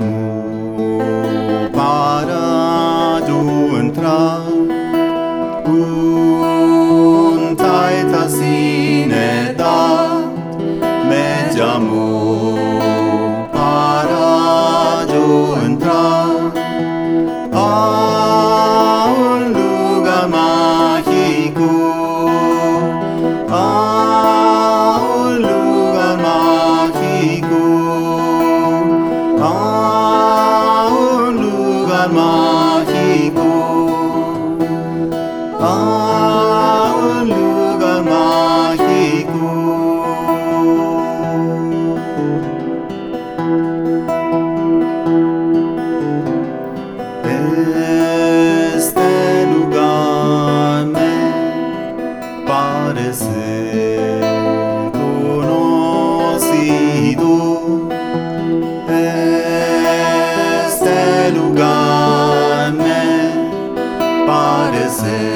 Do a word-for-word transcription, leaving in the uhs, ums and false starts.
llamó para yo entrar. Un taita sin edad me llamó para yo entrar a un lugar mágico, a un lugar mágico, a un lugar mágico, a un lugar mágico. Este lugar me parece conocido. Este lugar me parece